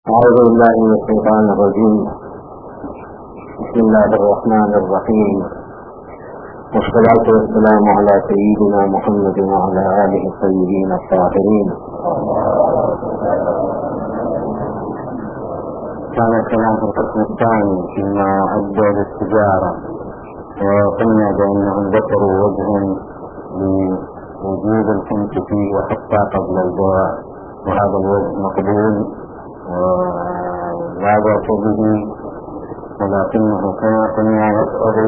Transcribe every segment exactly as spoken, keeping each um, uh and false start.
أعوذ بالله من الشيطان الرجيم. بسم الله الرحمن الرحيم، والصلاة والسلام على سيدنا محمد وعلى آله الطيبين الطاهرين. كان الكلام في القسم الثاني فيما أدى للتجارة، وقلنا بأنهم ذكروا وجه لوجود الخمس فيه وحتى قبل البيع، وهذا الوجه مقبول ولا بأس به، ولكنه كما قلنا يقتضي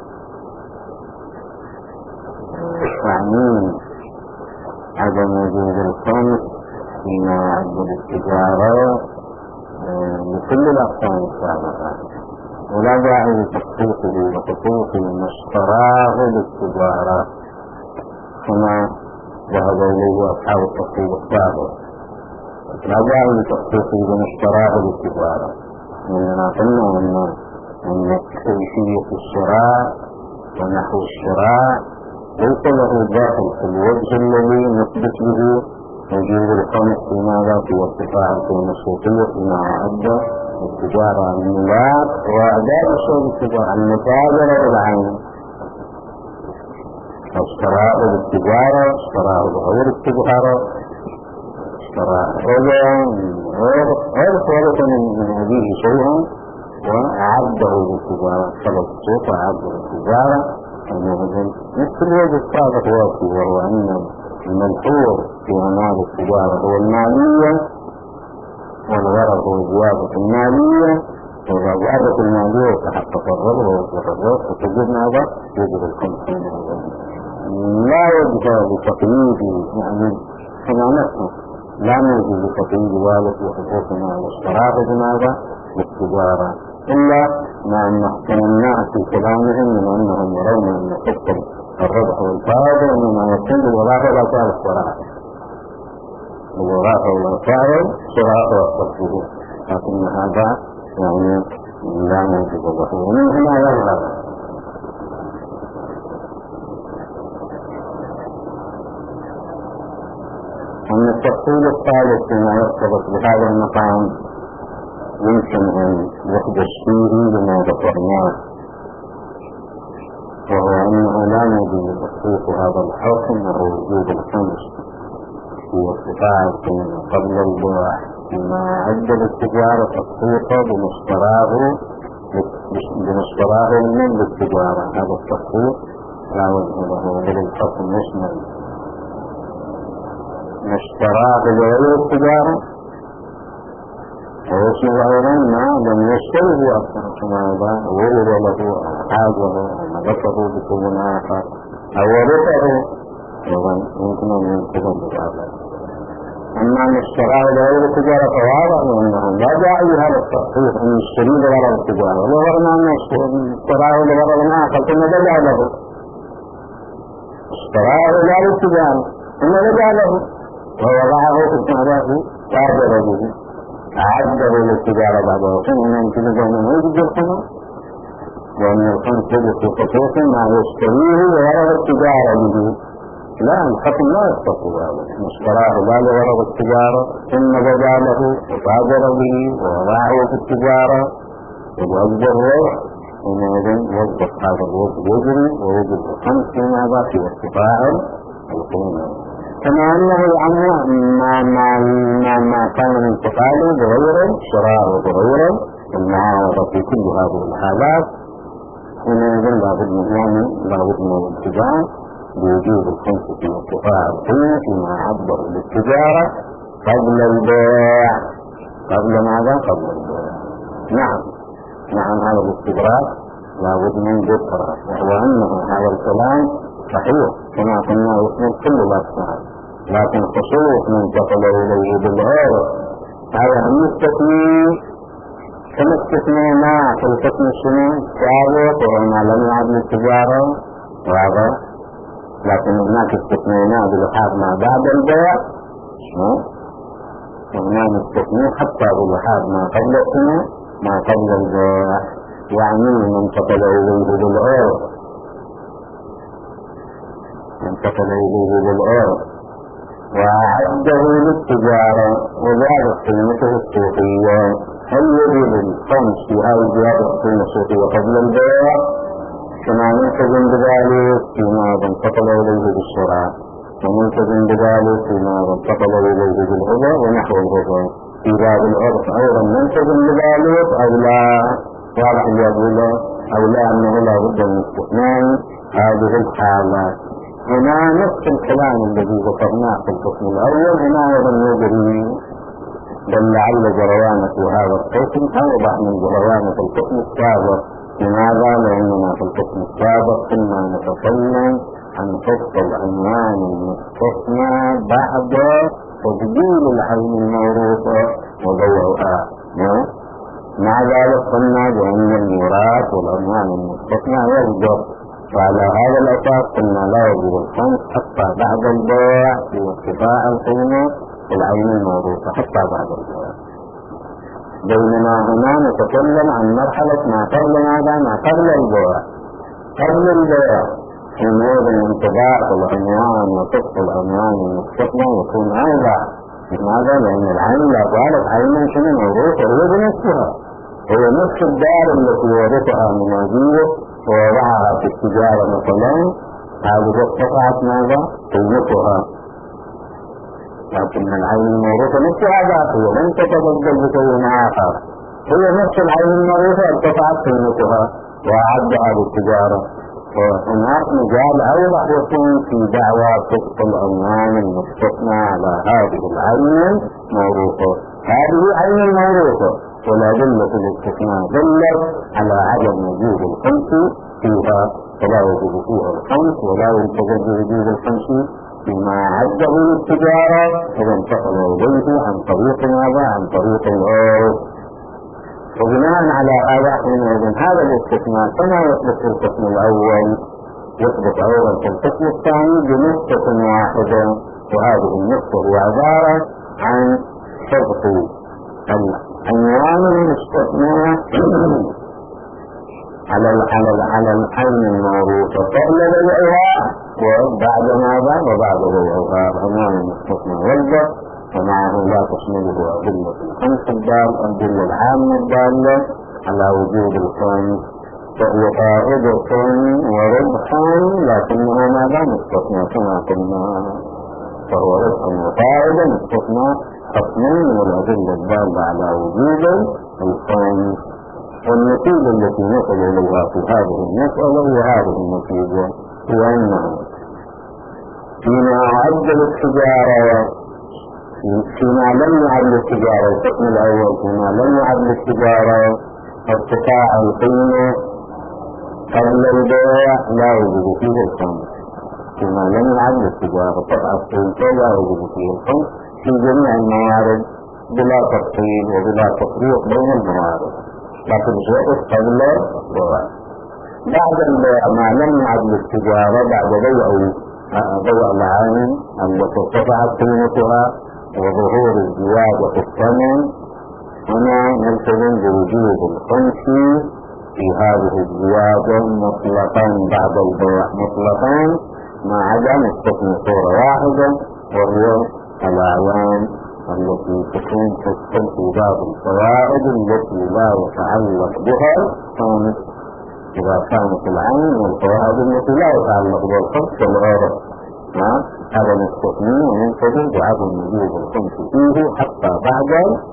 تعميم عدم وجود الخمس فيما يعد للتجارة لكل الأقسام السابقة، ولا داعي لتخصيصه وخصوص ما اشتراه للتجارة كما ذهب إليه أصحاب التفصيل السابق. لا داعي لتخصيصه بما اشتراه للتجارة، لأننا قلنا أن أن كيفية الشراء ونحو الشراء ليس له داخل في الوجه الذي نثبت به وجود الخمس في ماذا في ارتفاع القيمة السوقية فيما أعد التجارة الملاك وأداء الشيء بالتجارة المتاجرة بالعين. اشتراء بالتجارة، اشتراء بغير التجارة، اشتراء رجع غير ثابت من هذه شيئا وأعده للتجارة، خلق السوق وأعده للتجارة. مثل الوجه السابق واقف، وهو أن الملحوظ في أعمال التجارة هو المالية، والغرض هو زيادة المالية، وإذا زادت المالية وتحقق الربح والربح وتجد ماذا؟ يجب الخمس. لا يجب لتقييد، يعني كما نفسه لا يجب لتقييد ذلك وخصوصنا والاشتراك بماذا؟ بالتجارة، إلا ما احتملناه في كلامهم من أنهم يرون أن قسم الربح والفائدة إنما يكون بالوظائف والأسعار الشراء، بالوظائف والأسعار الشراء والتصديق، لكن هذا يعني لا يجب له، ومن هنا يظهر أن التفصيل الثالث فيما يرتبط بهذا المقام يمكن أن يخدش فيه بما ذكرناه، وهو أنه لا يجب تخصيص هذا الحكم وهو وجود الخمس في ارتفاع القيمة قبل البيع فيما أعد للتجارة تخصيصه بمشتراه بمشتراه من للتجارة. هذا التخصيص لا وجه له، وللحكم يشمل مشتراه بغير التجارة ويشمل أيضا ما لم يشتره أكثر كما ولد له حاجه نبته بكل آخر أو ورثه، أيضا يمكن أن ينتهي بهذا. أما أن اشتراه بغير التجارة فواضح أنه لا داعي لهذا التخصيص أن يشتري بغير التجارة، ولو غرنا أن اشتراه بغير آخر ثم بدأ له، اشتراه بغير التجارة ثم بدأ له ووضعه في التعباء تاجر به أعده للتجارة بعد وقت أن يمكن أن يوجد الخمس، وأن الخمس يجب في خصوص ما يشتريه بغرض التجارة به. لا، الحكم لا يستطيع هذا، اشتراه لا لغرض التجارة ثم بدا له وتاجر به ووضعه في التجارة ووجد الربح، حينئذ يصبح هذا الوجه يجري ويجب الخمس في ماذا؟ في ارتفاع القيمة. كما أنه عنا ما, ما, ما, ما كان انتقاله بغيره، شراء وبغيره، المعاوضة في كل هذه الحالات، حينئذ لابد من يعني لابد من الاتجاه بوجود الخمس في ارتفاع القيمة فيما عبر للتجارة قبل البيع. قبل ماذا؟ قبل البيع. نعم نعم هذا الاستدراك لابد من ذكره، وهو أنه هذا الكلام صحيح كما قلنا يشمل كل الأقسام، لكن خصوص من انتقل إليه بالغير هذا المستثني كما استثنينا في القسم الشمال السابق وهو ما لم يعد للتجارة وهذا، لكن هناك استثنينا بلحاظ ما بعد البيع، وهناك استثني حتى بلحاظ ما قبل السنة ما قبل البيع، يعني من انتقل إليه بالغير انتقل إليه بالغير وأعده للتجارة وزاد قيمته السوقية. هل يجب الخمس في هذه زيادة القيمة السوقية قبل البيع كما نلتزم بذلك فيما انتقل إليه بالشراء، ونلتزم بذلك فيما انتقل إليه بالهبة ونحو الهبة؟ في باب العرف أيضا نلتزم بذلك أو لا؟ واضح يقول أو لا أنه لا بد من استثناء هذه الحالات. هنا نفس الكلام الذي ذكرناه في القسم الأول هنا أيضا يجري، بل لعل جريانة هذا القسم أوضح من جريانة القسم السابق. لماذا؟ لأننا في القسم السابق كنا نتكلم عن فصل العنوان المستثنى بعد تسجيل العين الموروثة وبيعها. مع ذلك قلنا بأن الميراث والعنوان المستثنى يصدر، وعلى هذا الأساس قلنا لا يجب الخمس حتى بعد البيع في ارتفاع القيمة والعين الموروثة حتى بعد البيع. بينما هنا نتكلم عن مرحلة ما قبل ماذا؟ ما قبل البيع. قبل البيع حينئذ انطباع العنوان وفق العنوان المستثنى يكون أوضح. لماذا؟ لأن العين لا زالت عينا شنو موروثة هي بنفسها، هي نفس الدار التي ورثها من أبيه ووضعها في التجارة مثلا، هذه ارتفعت ماذا؟ قيمتها. لكن العين الموروثة نفسها باقية لن تتبدل بشيء آخر، هي نفس العين الموروثة ارتفعت قيمتها وأعدها للتجارة. وهناك مجال أوضح يكون في دعوى فسق العنوان المستثنى على هذه العين الموروثة. هذه عين الموروثة والأدلة الاستثناء دلت على عدم وجود الخمس فيها، فلا يوجد فيها الخمس ولا يلتزم بوجود الخمس فيما عده للتجارة إذا انتقل إليه عن طريق ماذا؟ عن طريق العرف. وبناء على هذا حينئذ هذا الاستثناء كما يثبت في القسم الأول يثبت أيضا في القسم الثاني بنقطة واحدة، وهذه النقطة هي عبارة عن حفظ العنوان المستثنى على على على العين الموروثة قبل بيعها وبعد ماذا؟ وبعد بيعها. العنوان المستثنى والبر ومعه لا تشمله أدلة الخمس الدال الأدلة العامة الدالة على وجود الخمس، فهي فائدة وربحا لكنه ماذا؟ مستثنى كما قلنا، فهو ربح وفائدة مستثنى خصمين من الأدلة الدالة على وجود الخمس. والنتيجة التي نصل إليها في هذه المسألة هي هذه النتيجة، هي أنه فيما أعد للتجارة فيما لم يعد للتجارة القسم الأول فيما لم يعد للتجارة ارتفاع القيمة قبل البيع لا يوجد فيه الخمس. فيما لم يعد للتجارة طبعا القيمة لا يوجد فيه الخمس في جميع الموارد بلا تفصيل وبلا تفريق بين الموارد، لكن شيء قبل البيع. بعد البيع ما لم يعد للتجارة بعد بيع بيع العين التي ارتفعت قيمتها وظهور الزيادة في الثمن، هنا نلتزم بوجود الخمس في هذه الزيادة مطلقا بعد البيع مطلقا، ما عدا نستثني صورة واحدة وهي الأعوان التي تكون تدخل في باب الفوائد التي لا يتعلق بها الخمس. إذا كانت العين والفوائد التي لا يتعلق بها الخمس كالعرف هذا نستثني وننتظر بعدم وجود الخمس فيه حتى بعد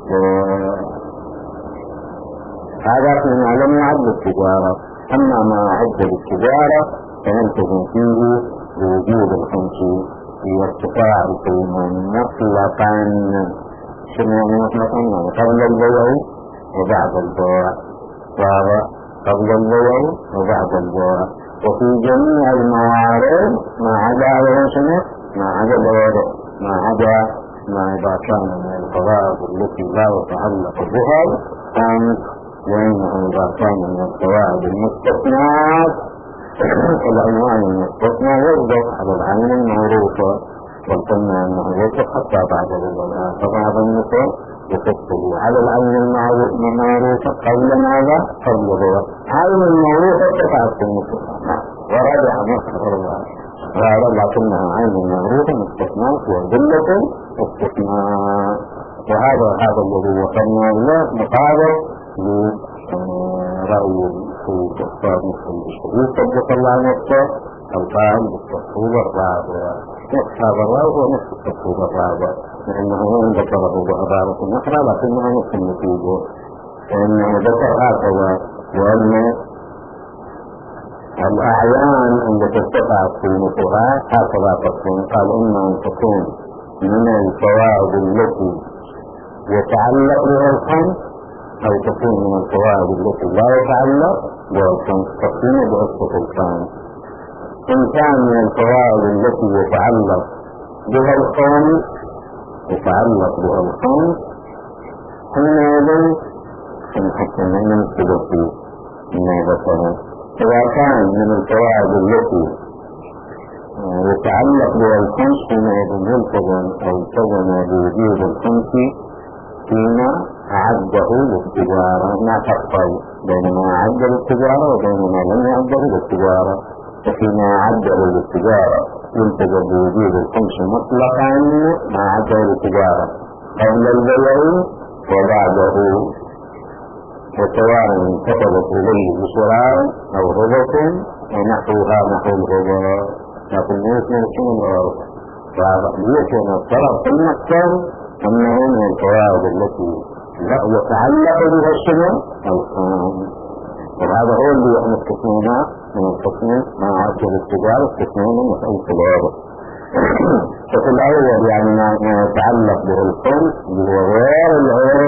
هذا فيما لم يعد للتجارة. أما ما عد للتجارة فننتظر فيه بوجود الخمس في ارتفاع القيمة مطلقا. شنو يعني مطلقا؟ يعني قبل البيع وبعد البيع، قبل البيع وبعد البيع، وفي جميع الموارد ما عدا شنو؟ ما عدا الورق، ما عدا ما إذا كان من الفوائد التي لا يتعلق بها الخمس، لأنه إذا كان من الفوائد المستثنات العنوان المستثنى يصدق على العين الموروثة، وقلنا أنه يصدق حتى بعد البيع. فبعض النساء يفصل على العين الموروثة قبل ماذا؟ قبل البيع. عين الموروثة تفعل في المستثنى ورجع مصر غير لكنها عين معروفة مستثناء وذلة استثناء. وهذا هذا الذي وصلنا إليه مقابل لرأي السيد الأستاذ محمد الشريف صدق الله نفسه القائم بالتفصيل الرابع. نفس هذا الرأي هو نفس التفصيل الرابع، لأنه وإن ذكره بعبارة أخرى لكنها نفس النتيجة، فإنه ذكر هكذا وأن الأعيان التي ارتفعت في مثلها هكذا تكون. قال إما أن تكون من الفوائد التي يتعلق بها الخمس أو تكون من الفوائد التي لا يتعلق بها الخمس، تقسيم بأسفة الخمس. إن كان من الفوائد التي يتعلق بها الخمس يتعلق بها الخمس حينئذ نحكم من الثلاثي ما ذكره. إذا كان من الفوائد التي يتعلق بها الخمس حينئذ يلتزم أو التزم بوجود الخمس فيما أعده للتجارة، ما تفصل بين ما أعد للتجارة وبين ما لم يعده للتجارة. ففيما أعده للتجارة يلتزم بوجود الخمس مطلقا ما أعده للتجارة قبل البيع وبعده، وسواء كتبت إليه بشراء أو هبة ونحوها نحو الهبة، لكن ليس من شيء الأرض. فيكون الطرف في المكتب أنه من الفوائد التي لا يتعلق بها الشبه الخام. وهذا هو اللي احنا استثنيناه من القسم ما عجل التجارة، استثنينا مسألة العرض. ففي الأول يعني ما يتعلق به الخمس وهو غير العرض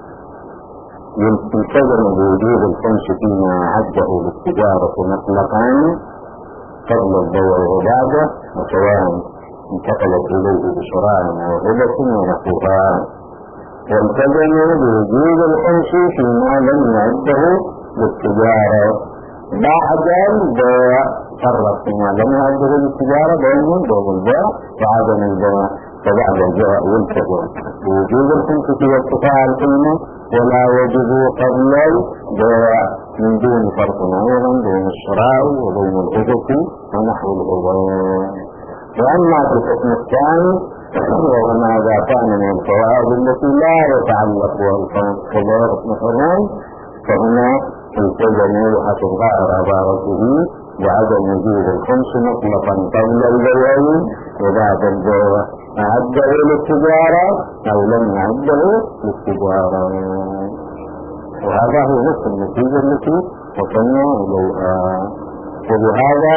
يلتزم بوجود الخمس فيما عده للتجارة مطلقا قبل البيع وبعده، وسواء انتقلت إليه بشراء أو هبة ونحوها. والتزم بوجود الخمس فيما لم يعده للتجارة بعد البيع، فرق فيما لم يعده للتجارة بينهم بين البيع وعدم البيع. فبعد البيع يلتزم بوجود الخمس في ارتفاع القيمة ولا يجب قبل البيع من دون فرق أيضا بين الشراء وبين الهبة ونحو الهبة. وأما في القسم الثاني وما إذا كان من الفوائد التي لا يتعلق بها الخمس كذلك مثلا، فهنا التزموا حسب غير عبارته بعدم وجود الخمس مطلقا قبل البيع وبعد البيع، أعده للتجارة أو لم يعده للتجارة. وهذا هو نفس النتيجة التي وصلنا إليها. وبهذا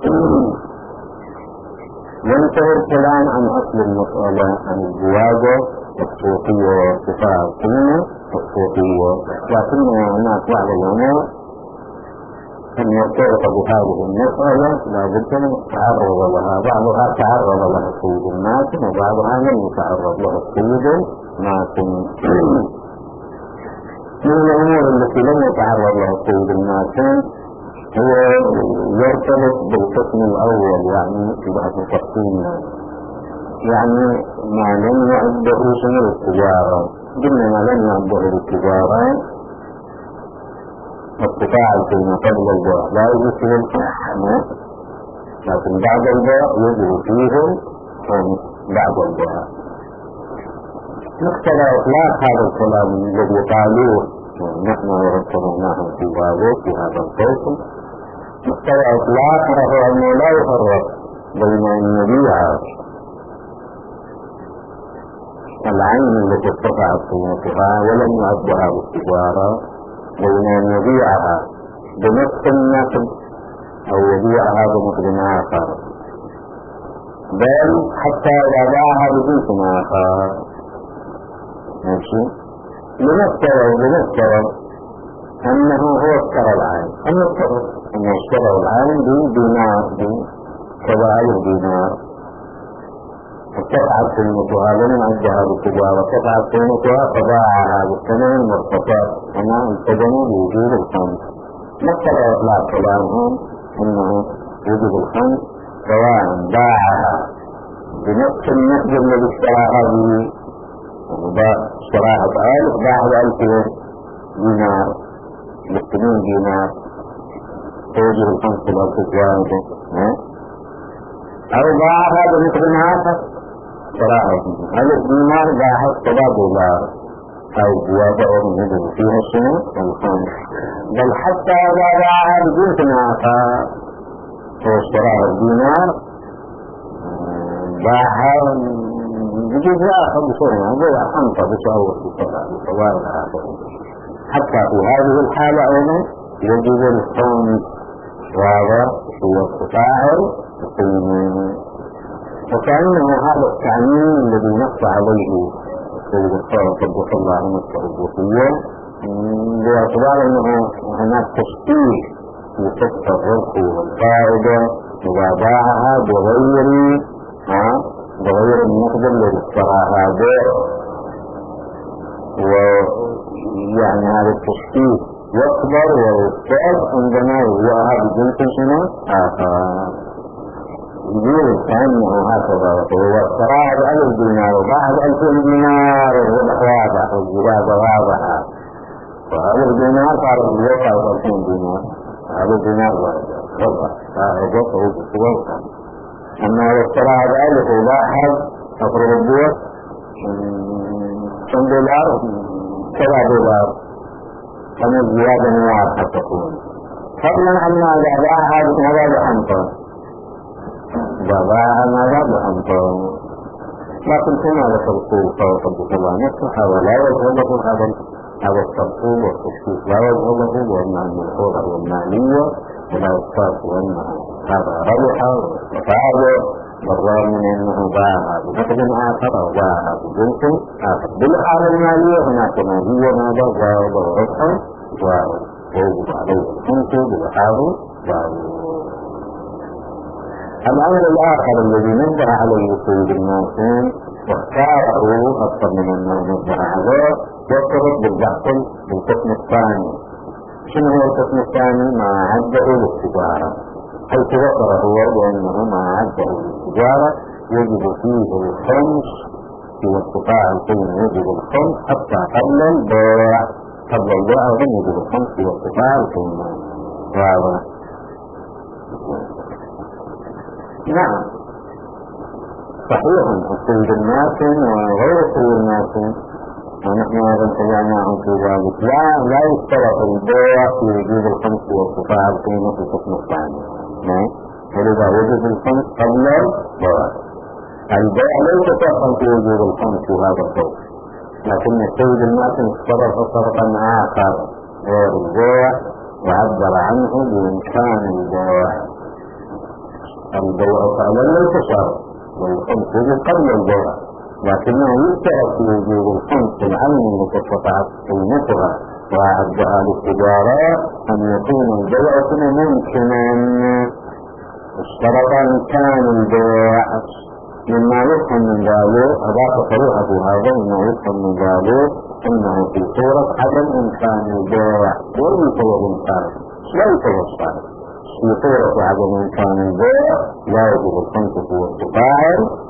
ينتهي الكلام عن أصل المسألة عن الزواجة السوقية وارتفاع القيمة السوقية. لكن هناك بعض العلماء أن يرتبط بهذه المسألة لا بد من التعرض لها. بعضها تعرض لها السيد الماتن وبعضها لم يتعرض لها السيد الماتن. من الأمور التي لم يتعرض لها السيد الماتن هو يرتبط بالقسم الأول، يعني بعد التقسيم، يعني ما لم يعده شمل التجارة. قلنا ما لم يعده للتجارة ارتفاع القيمة قبل البيع لا يجب فيه الحمى، لكن بعد البيع يجب فيه بعد البيع. مقتضى إطلاق هذا الكلام الذي قالوه ونحن ورسلناه في هذا في هذا القسم، مقتضى إطلاقه هو أنه لا يفرق بين أن يبيع العين التي ارتفعت قيمتها ولم يعدها بالتجارة بين أن يبيعها بنفس النقد أو يبيعها بنقد آخر، بل حتى إذا باعها بجنس آخر. ماشي؟ لنفترض لنفترض أنه هو اشترى العين، أنه اشترى أنه اشترى العين بدينار بكذا ألف دينار، ارتفعت قيمتها لم يعدها بالتجارة، ارتفعت قيمتها فباعها بالثمن المرتفع هنا التزموا بوجود الخمس. مقتضى إطلاق كلامهم أنه وجود الخمس سواء باعها بنفس النقد الذي اشتراها به، اشتراها بألف باعها بألف دينار باثنين دينار توجد الخمس بالألف زائدة، أو باعها بمثل آخر شراء هل الدينار باعها سبع دولار أو وضع النجم فيها الشنو والخمس، بل حتى إذا باعها بجنس آخر واشتراها الدينار باعها بجنس آخر بسرعة هذا حنطة بشعور بسوار آخر. حتى في هذه الحالة أيضا يجب الخمس وهذا هو التفاعل القيمي. وكأنه هذا التعميم الذي نص عليه سيد الصالح قدس الله نصه الوصية باعتبار أنه هناك تشكيل في قصة الربح والفائدة إذا باعها بغير بغير النقد الذي اشتراها به، ويعني هذا التشكيل يكبر ويستعد عندما يجاءها بجنس شنو آخر. يقول كأنه هكذا وهو اشتراها بألف دينار وباعها بألفين دينار والربح واضح والزيادة واضحة، وألف دينار صار بيوقع بألفين دينار ألف دينار ربح فأجت وجدت. أما لو اشتراها بألف وباعها أفرض الدور كم دولار سبع دولار كم الزيادة واضحة تكون، فضلا عما إذا باعها بهذا بحنطة باعها ماذا بحنطة. لكن كما ذكر الرسول قدس الله نفسه هذا لا يظهر هذا هذا الترتيب والتشكيك لا يظهر له لأنها الملحوظة والمالية ولا يستاذ وأنها هذا ربح وفاعله بالرغم من أنه باعها بنقد آخر أو باعها بجنس آخر. بالحالة المالية هناك مالية ماذا زائد وربح ويجب عليه الخمس بالحال زائد. الأمر الآخر الذي نبه عليه سيد الناصين واختاره أكثر من أنه نبه عليه يرتبط بالبحث بالقسم الثاني. شنو هو القسم الثاني؟ ما عده للتجارة، حيث ذكر هو بأنه ما عده للتجارة يجب فيه الخمس في ارتفاع القيمة، يجب الخمس حتى قبل البيع قبل البيع أيضا يجب الخمس في ارتفاع القيمة. واضح؟ نعم صحيح. السيد الناصين وغير السيد الناصين ونحن أيضا تجمعناهم في ذلك لا لا يشترط البيع في وجود الخمس وارتفاع القيمة في القسم الثاني، ولذا وجود الخمس قبل البيع. البيع ليس شرطا في وجود الخمس في هذا الصوت، لكن السيد الناصين اشترط شرطا آخر غير البيع وعبر عنه بإمكان البيع. البيع فعلا ليس شرط والخمس يجب قبل البيع، لكنه يشترط في وجود الخمس العين التي ارتفعت قيمتها وأعدها للتجارة أن يكون البيع ممكنا. اشترط إمكان البيع مما يفهم من ذلك أضاف صريحة هذا أنه يفهم من ذلك أنه في صورة عدم إمكان البيع وليس الإمكان ليس الشرط في صورة عدم إمكان البيع لا يجب الخمس في ارتفاع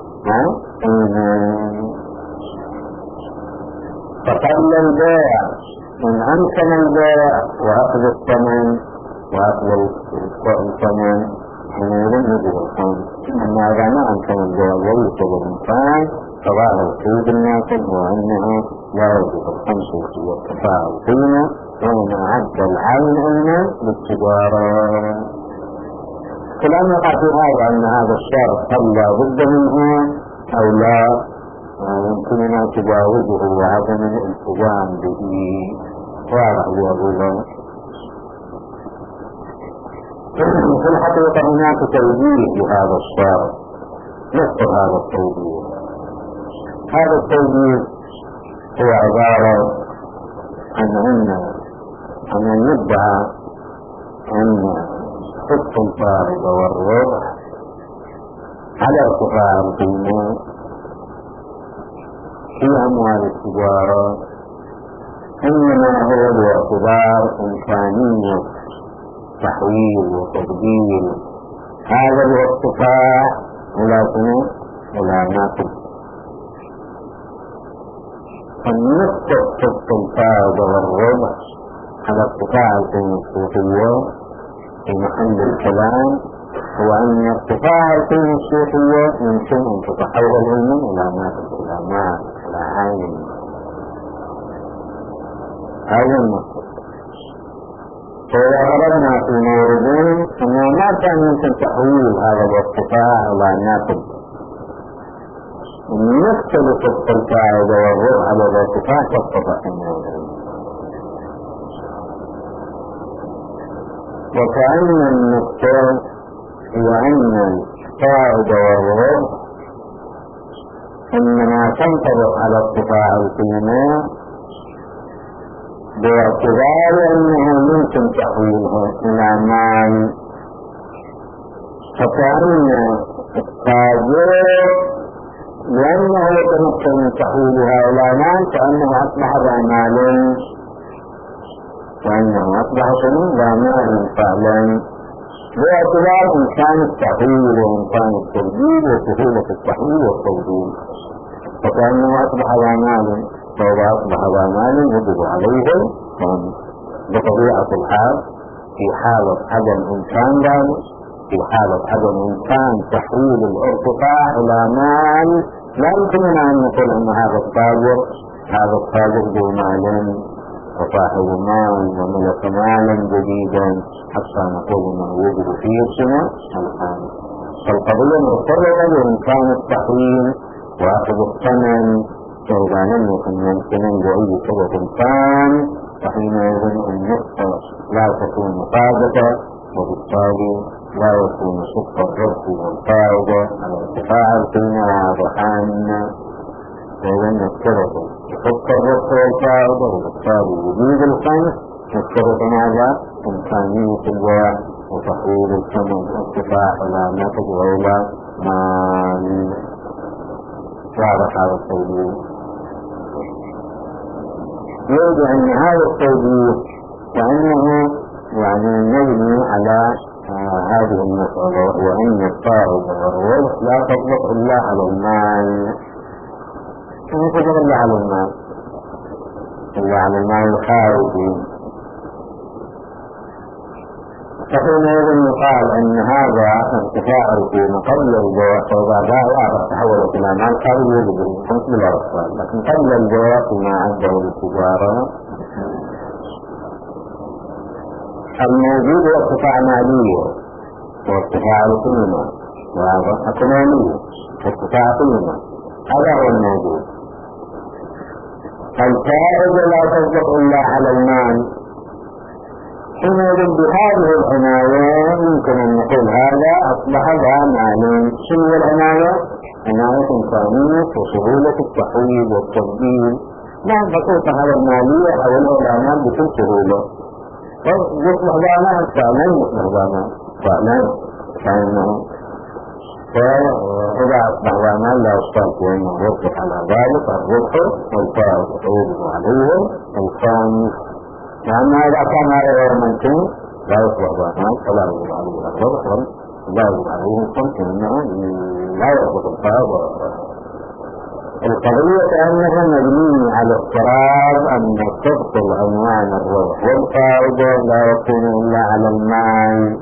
فقبل البيع إن أمكن البيع وأخذ الثمن وأخذ الثمن حينئذ يجب الخمس. أما إذا ما أمكن البيع وليس الإمكان فظاهر السيد الناصر هو أنه لا يجب الخمس في ارتفاع القيمة وإن أعد العين هنا للتجارة. كلام يقع في هذا أن هذا الشرط هل لا بد منه أو لا يمكننا تجاوزه وعدم الالتزام به. واضح يقول في الحقيقة هناك توجيه لهذا الشرط نفس هذا التوجيه. هذا التوجيه هو عبارة عن أن أن يدعى أن قسط الفائدة والربح على ارتفاع القيمة في أموال التجارة إنما هو باعتبار إمكانية تحويل وتبديل هذا الارتفاع إلى شنو؟ إلى نقد. فنسبة قسط الفائدة والربح على ارتفاع القيمة السوقية في محل الكلام هو أن ارتفاع القيمة السوقية يمكن أن تتحول علما إلى ناتج إلى مال إلى عين. هذا المقصود. فإذا غربنا في موردين أنه ما كان يمكن تحويل هذا الارتفاع إلى ناتج يختلف القاعدة والربع على الارتفاع تتضح الموردين. وكأن النقطة وأن القاعدة والربع إنما تنطبق على ارتفاع القيمة باعتبار أنه يمكن تحويلها إلى مال. فكأن التاجر لأنه يتمكن من تحويلها إلى مال كأنه أصبح ذا مال، كأنه أصبح ذا مال فعلا باعتبار إمكان التحويل وإمكان التبديل وسهولة التحويل والتبديل. فكأنه أصبح ذا مال، فإذا أصبح ذا مال يجب عليه بطبيعة الحال في حالة عدم إمكان ذلك، في حالة عدم إمكان تحويل الارتفاع إلى مال، لا يمكننا أن نقول أن هذا التاجر هذا التاجر ذو مال وصاحب مال وملك مالا جديدا حتى نقول أنه يجب فيه سنة الآن. فالقضية مرتبطة بإمكان التحويل وأخذ الثمن، فإذا لم يكن ممكنا بأي سبب كان فحينئذ النقطة لا تكون مقابلة، وبالتالي لا يكون صدق الربح والقاعدة على ارتفاع القيمة واضحان. فإذا نفترض صدق الربح والقاعدة وبالتالي وجود الخمس نفترض ماذا؟ إمكانية البيع وتحويل الثمن ارتفاع إلى ناتج وإلى مال. واضح هذا التوجيه. يجب أن هذا التوجيه وأنه يعني نبني على آه هذه المسألة، وأن القاعدة والربح لا تطلق إلا على المال. لا تطلق إلا على المال، إلا على المال الخارجي. فحينئذ يقال أن هذا ارتفاع القيمة قبل البيع، فإذا باع تحولت إلى مال خارجي يجب الخمس بلا إفصال، لكن قبل البيع فيما عنده للتجارة الموجود هو ارتفاع مالية وارتفاع القيمة وهذا اقتصادية ارتفاع قيمة، هذا هو الموجود. الفائدة لا تصدق إلا على المال. حينئذ بهذه العناية يمكن أن نقول هذا أصبح ذا مال. شنو العناية؟ عناية إمكانية وسهولة التحويل والتبديل، لا بسيطة هذا المالية أو الإعلانات بكل سهولة. يصبح ذا مال فعلا، يصبح ذا مال فعلا فإنه فإذا أصبح ذا مال لا يشترط أنه يربح على ذلك الربح والفائدة يجب عليه الخامس. لأن إذا كان هذا غير ممكن لا يصبح ذا مال فلا يجب عليه الربح ولا يجب عليه الخمس، لأنه لا يربح الفائدة. القضية كأنها مبنية على افتراض أن صدق العنوان الربح والفائدة لا يكون إلا على المال،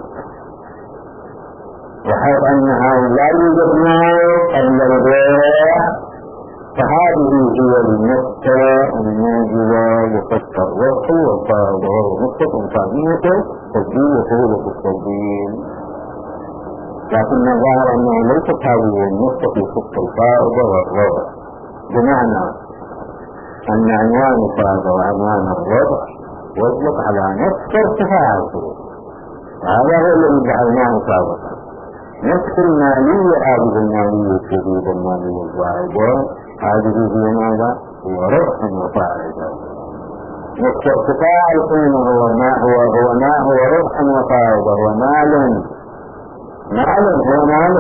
وحيث أنها لا يوجد مال إلا البيع، فهذه هي النقطة الموجودة لصدق الربح والفائدة، وهي نقطة إمكانية تسجيل وسهولة التسجيل. لكن ظهر أنه ليست هذه النقطة في صدق الفائدة والربح، بمعنى أن عنوان الفائدة وعنوان الربح يطلق على نفس ارتفاع الفروض، وهذا هو الذي جعلناه سابقا. نفس المالية هذه المالية الجديدة المالية الزائدة هذه هي ماذا؟ هو ربح وفائدة. نفس ارتفاع القيمة هو ما هو هو ما هو ربح وفائدة، هو مال مال هو مال.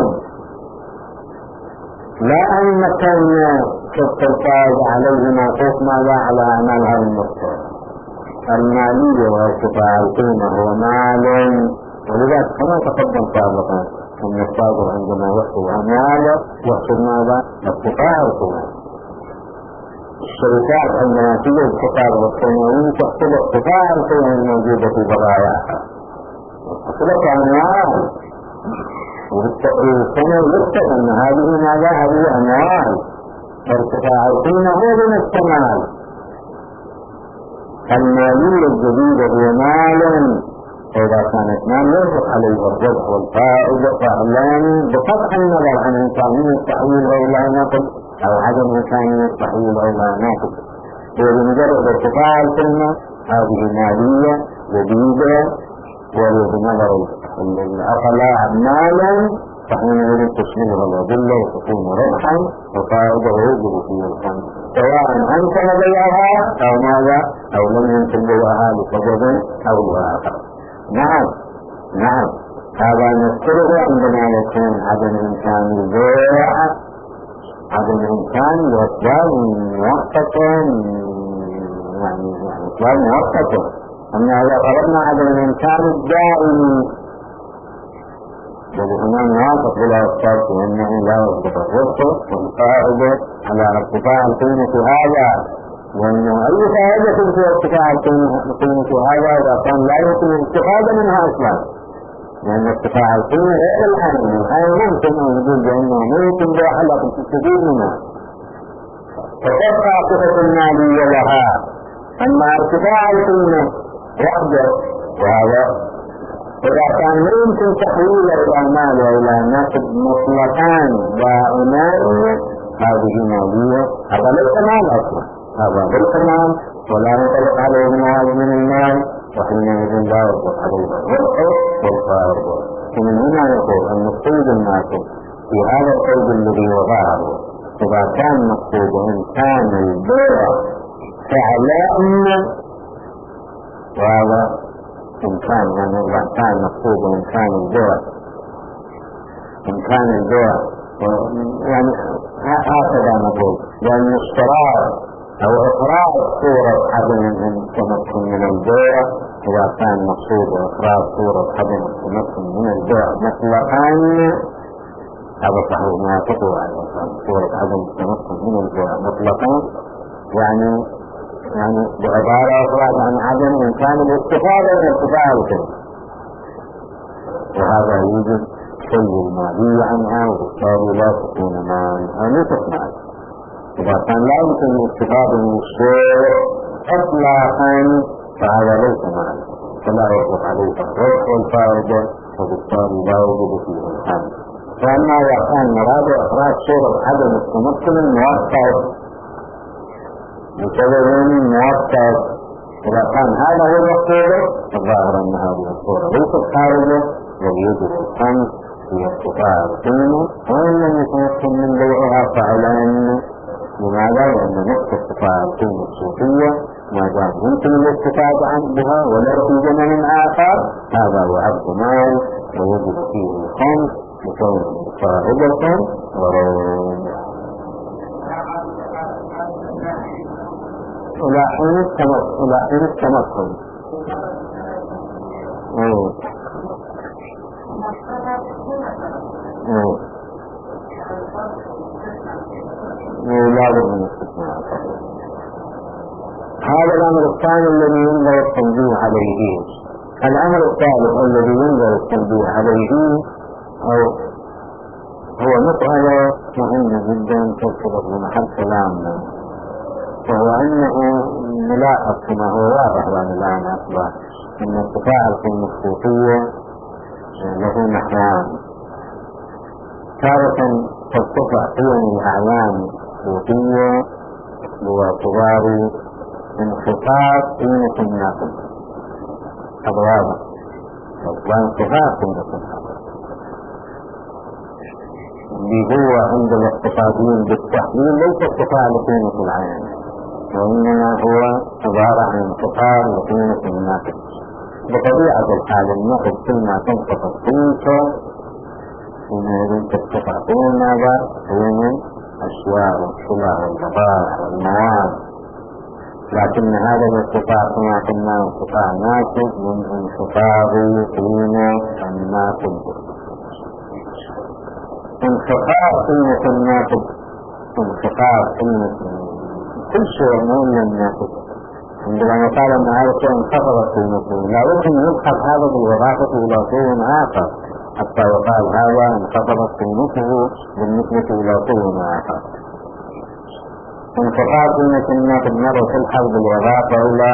لا أن كان صدق الفائدة عليه معطوف ماذا على أعمال هذه النقطة المالية وارتفاع القيمة هو مال. ولذلك كما تقدم سابقا أن التاجر عندما يحصل أمواله يحصل ماذا؟ ارتفاع القيمة. الشركات عندما توجد تقارب القيموية تحصل ارتفاع القيمة الموجودة في بضائعها، تحصل أموال وبالتقريب يكتب أن هذه ماذا هذه أموال ارتفاع القيمة هو من الكمال. المالية الجديدة هي مال، وإذا كانت مال يجب عليه الربح والفائدة، فاعلان بقطع النظر عن إمكانية التحويل أو لا نقل أو عدم إمكانية التحويل أو لا نقل. وبمجرد ارتفاع القيمة هذه مالية جديدة، وبنظر الأقلاع مالا فحينئذ تشملها الأدلة وتكون ربحا وفائدة ويجب فيه الخمس، سواء أمكن بيعها أو ماذا أو لم يمكن بيعها لسبب أو لآخر. نعم نعم هذا نذكره عندما يكون عدم إمكان البيع، عدم إمكان الأسباب مؤقتة، يعني أسباب مؤقتة. أما إذا فرضنا عدم الإمكان الدائم والإمام واقف بلا أسباب لأنه لا يثبت الربح والفائدة على ارتفاع القيمة هذا، لأنه أي فائدة في ارتفاع القيمة هذا إذا كان لا يمكن الاستفادة منها أصلا، لأن ارتفاع القيمة غير الحال الحال ممكن أن يقول بأنه ممكن بأحلى تستفيد منها فتبقى صفة المالية لها. أما ارتفاع القيمة وحده وهذا إذا كان لا يمكن تحويل إلى مال وإلى نقد مطلقان دائمان هذه مالية، هذا ليس مال أصلا، هذا ليس مال ولا ينطلق عليه مواد من المال، وحينئذ لا يطلق عليه الربح والفائدة. ومن هنا يقول أن القيد الناقد في هذا القيد الذي وضعه إذا كان مقصود إمكان البيع فعلا، وهذا إمكان يعني إذا كان مقصود إمكان البيع إمكان البيع يعني هكذا نقول، لأن اشتراء أو إخراج صورة عدم التمكن من البيع إذا كان مقصود إخراج صورة عدم التمكن من البيع مطلقا هذا صحيح ما تقول عن صورة عدم التمكن من البيع مطلقا، يعني يعني بعبارة أخرى عن عدم إمكان الاستفادة من ارتفاع القيمة، وهذا يوجد شيء المالية عنها وبالتالي لا تكون مال أو نصف مال. إذا كان لا يمكن الاستفادة من الشيء إطلاقا فهذا ليس مال، فلا يطلق عليه الربح والفائدة، وبالتالي لا يوجد فيه الخمس. فأما إذا كان مراد إخراج صورة عدم التمكن المؤقت بسبب مؤقت، إذا كان هذا هو المقصود الظاهر أن هذه الصورة ليست خارجة ويوجد الخمس في ارتفاع القيمة، وإن لم يتمكن من بيعها فعلا. لماذا؟ لأن نفس ارتفاع القيمة الصوفية ما دام يمكن الاستفادة عنها ولو في زمن آخر هذا يعد مال ويوجد فيه الخمس لكون فائدة ورون إلى حين التمكن إلى حين التمكن أوه. أوه. لا بد من الاستثناء. هذا الأمر الثاني الذي ينبغي التنبيه عليه. الأمر الثالث الذي ينبغي التنبيه عليه هو مسألة مهمة جدا ترتبط بمحل كلامنا، وهو أنه نلاحظ كما هو واضح يعني الآن أصبح أن ارتفاع القيمة الصوفية له نحوان. تارة ترتفع قيم الأعيان الصوفية باعتبار انخفاض قيمة الناقد، هذا واضح، وانخفاض قيمة الناقد اللي هو عند الاقتصاديين بالتحليل ليس ارتفاع لقيمة العين، وإنما هو عبارة عن انخفاض لقيمة الناقد. بطبيعة الحال النقد كل ما تنخفض قيمته حينئذ ترتفع قيمة ماذا؟ قيمة أشياء والسلع والبضائع والمواد، لكن هذا الارتفاع كما قلنا ارتفاع ناتج من انخفاض قيمة الناقد. انخفاض قيمة الناقد انخفاض قيمة كل شيء من الناقد، عندما قال أن هذا الشيء انخفضت قيمته لا يمكن أن يبحث هذا بالإضافة إلى شيء آخر، حتى يقال هذا انخفضت قيمته بالنسبة إلى قيمة آخر. انخفاض قيمة النقد مرة تلحظ بالإضافة إلى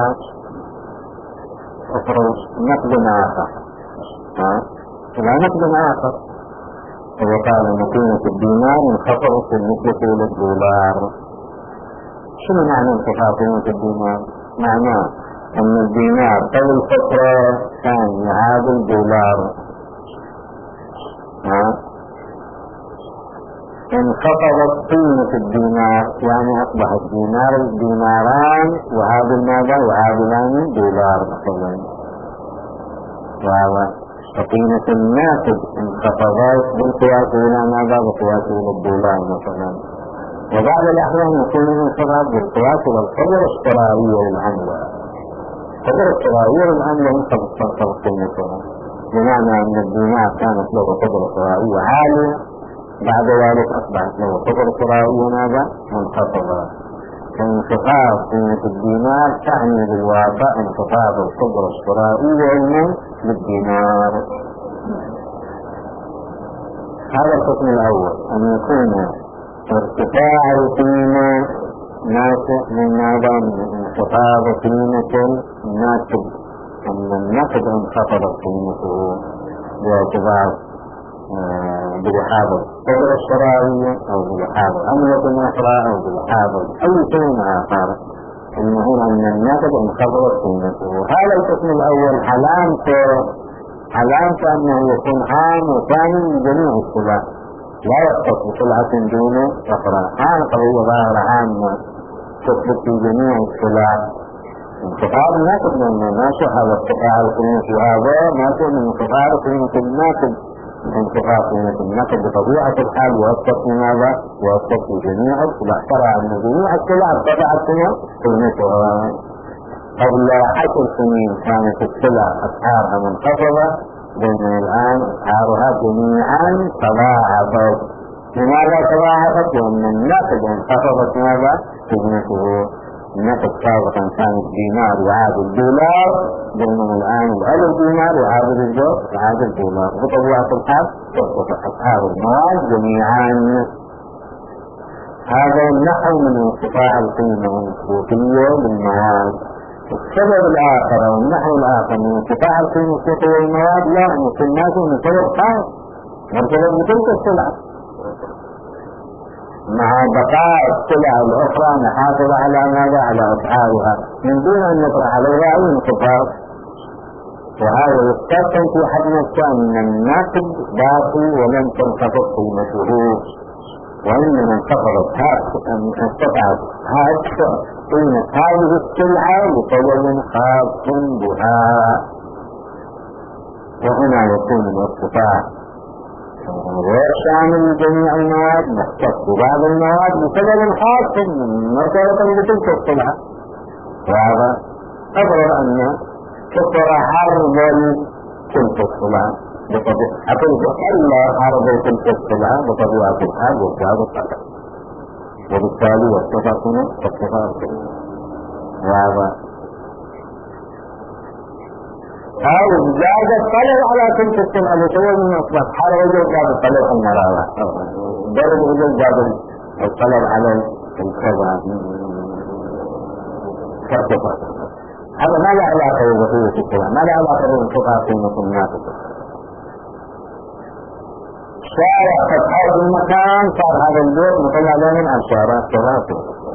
أخرى نقد آخر إلى نقد آخر وقال أن قيمة الدينار انخفضت بالنسبة إلى الدولار. شنو معنى انخفاض قيمة الدينار؟ معناه أن الدينار قبل فترة كان يعادل دولار، انخفضت قيمة الدينار يعني أصبح الدينار ديناران يعادل ماذا؟ يعادلان دولار مثلا. فقيمة الناتج انخفضت بالقياس إلى ماذا؟ بالقياس إلى الدولار مثلا. وبعض الأحيان يكون الانخفاض بالقياس إلى القدرة الشرائية للعملة. القدرة الشرائية للعملة انخفضت قيمتها، بمعنى أن الدينار كانت له قدرة شرائية عالية، بعد ذلك أصبحت له قدرة شرائية ماذا؟ منخفضة. فانخفاض قيمة الدينار تعني بالواقع انخفاض القدرة الشرائية للدينار. هذا القسم الأول، أن يكون ارتفاع القيمة ناشئ من ماذا؟ من انخفاض قيمة الناتج، أن الناتج انخفضت قيمته باعتبار بلحاظ القدرة الشرائية أو بلحاظ عملة أخرى أو بلحاظ أي شيء آخر، المهم أن الناتج انخفضت قيمته. هذا القسم الأول علامته علامته أنه يكون عام وكامل لجميع السلع، لا يختص بسلعة دون أخرى. هذه قضية ظاهرة عامة تثبت في جميع السلع. انخفاض الناتج من الناشئ هذا ارتفاع القيمة، وهذا ناتج من انخفاض قيمة الناتج. انخفاض قيمة النقد بطبيعة الحال يؤثر في ماذا؟ يؤثر في جميع السلع. ترى أن جميع السلع ارتفعت قيمتها. قبل عشر سنين كانت السلع أسعارها منخفضة، بينما الآن أسعارها جميعا تضاعفت. لماذا تضاعفت؟ لأن النقد انخفضت ماذا؟ قيمته. النقد سابقا كان الدينار يعادل الدولار، بينما الآن الألف دينار يعادل الدولار يعادل الدولار. بطبيعة الحال ترتفع أسعار المواد جميعا. هذا النحو من ارتفاع القيمة السوقية للمواد. السبب الآخر أو النحو الآخر من ارتفاع القيمة السوقية للمواد لا يمكن الناس من سبب خاص مرتبط بتلك السلعة، مع بقاء السلع الأخرى نحافظ على ماذا؟ على أسعارها من دون أن يطرح عليها أي انخفاض. وهذا يستخدم في حد نفسه أن الناتج باقي ولم تنخفض قيمته، وإنما انخفضت ارتفعت قيمة هذه السلعة لسبب خاص بها. وهنا يكون الارتفاع غير شامل لجميع المواد، مختص ببعض المواد بسبب خاص مرتبطا بتلك السلعة. وهذا أفضل أن كثر عرض تلك السلعة بطبيعة ألا عرض تلك السلعة بطبيعة الحال وزاد الطلب، وبالتالي ارتفعنا ارتفاع القيمة. وهذا أو زاد الطلب على تلك السلعة بسبب من أصبح حال وجد زاد الطلب المرارة، ضرب وجد زاد الطلب على الكذا فارتفع. هذا ما له علاقة ببقية السلع، ما له علاقة بانخفاض قيمة الناتج. شارع فتحه في المكان صار هذا البيت مطلع له من الشارع التغاثر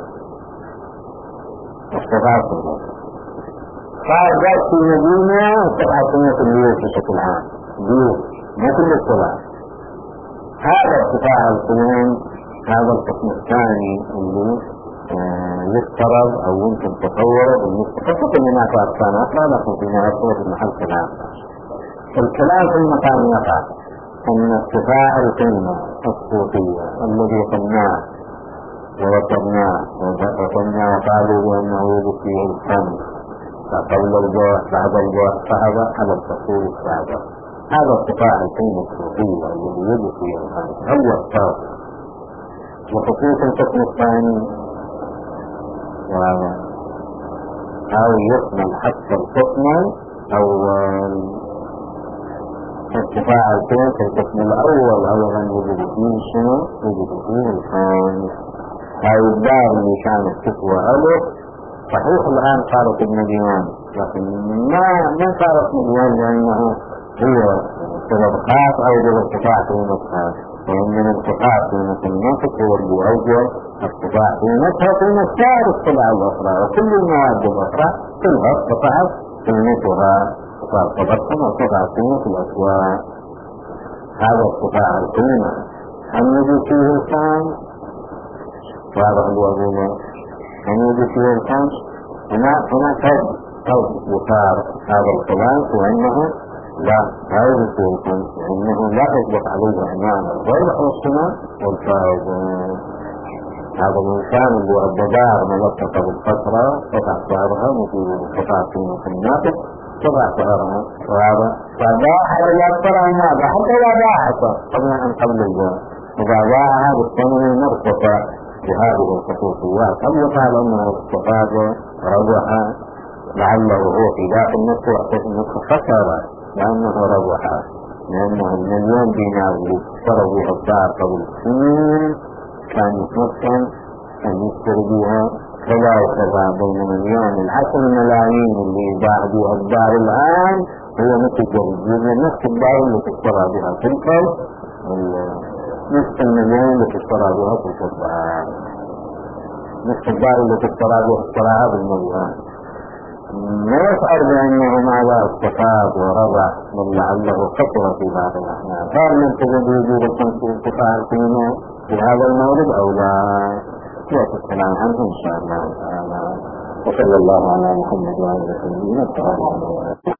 التغاثر صار ذات في مدينة ارتفع قيمة البيوت بشكل عام، بيوت ما كل السلع. هذا ارتفاع القيم هذا القسم الثاني اللي يفترض أو يمكن تصوره بالنسبة فقط لما كان أخرى، لكن فيما يصور في محل كلام. الكلام في المكان يقع أن ارتفاع القيمة السوقية الذي قلناه ووصلناه وقلنا وقالوا بأنه يوجد فيه الخمس قبل الجوع بعد الجوع، فهذا على التفصيل السابق. هذا ارتفاع القيمة السوقية الذي يوجد فيه الخمس هو الصوت، وخصوصا القسم الثاني وهذا أو يكمل حتى القسم الأول. تفاعلتين في القسم الأول أولا وجد فيه شنو؟ وجد فيه الخامس. هاي الدار اللي كانت تسوى ألف صحيح الآن صارت ابن لكن ما ما صارت مليون لأنه هي سبب خاص أو بالارتفاع قيمتها، ومن ارتفاع قيمة النفط هو اللي أوجد ارتفاع قيمتها قيمة سائر السلع الأخرى، وكل المواد الأخرى كلها ارتفعت قيمتها فارتبطنا وارتفع قيمة الأسواق. هذا ارتفاع القيمة. هل يجي فيه الخامس؟ واضح الوضوء. هل يجي فيه الخامس؟ هناك هناك قد يصار هذا الخلاف وأنه لا لا يجي فيه الخامس، لأنه لا يطلق عليه أمام الربح والسماء والفائدة. هذا الإنسان اللي الضبار ملتقى بالفترة قطع سعرها مثل قطع قيمة الناقص قطع سعرها، وهذا فباع ولا ترى ماذا حتى لا باعت قبل أن قبل الجوع، إذا باعها بالثمن المرتفع بهذه الخصوصيات قد يقال أنه استفاد ربح لعله هو في ذات النفس وقت النفس خسر لأنه ربح، لأنه المليون دينار اللي اشتروا بها الدار قبل سنين كان يتمكن أن يشتري بها كذا وكذا بين مليون العشر ملايين اللي يباع بها الدار الآن هو مثل جريد نفس الدار اللي تشترى بها تلك نفس المليون اللي تشترى بها تلك الدار، نفس الدار اللي تشترى بها اشتراها بالمليون. ما يشعر بأنه ماذا استفاد وربح من لعله خسر في بعض الأحيان. هل ننتظر بوجود الخمس ارتفاع القيمة في هذا المورد أو لا؟ يأتي الكلام عنه إن شاء الله تعالى. وصلى الله على محمد وعلى آله وصحبه وسلم.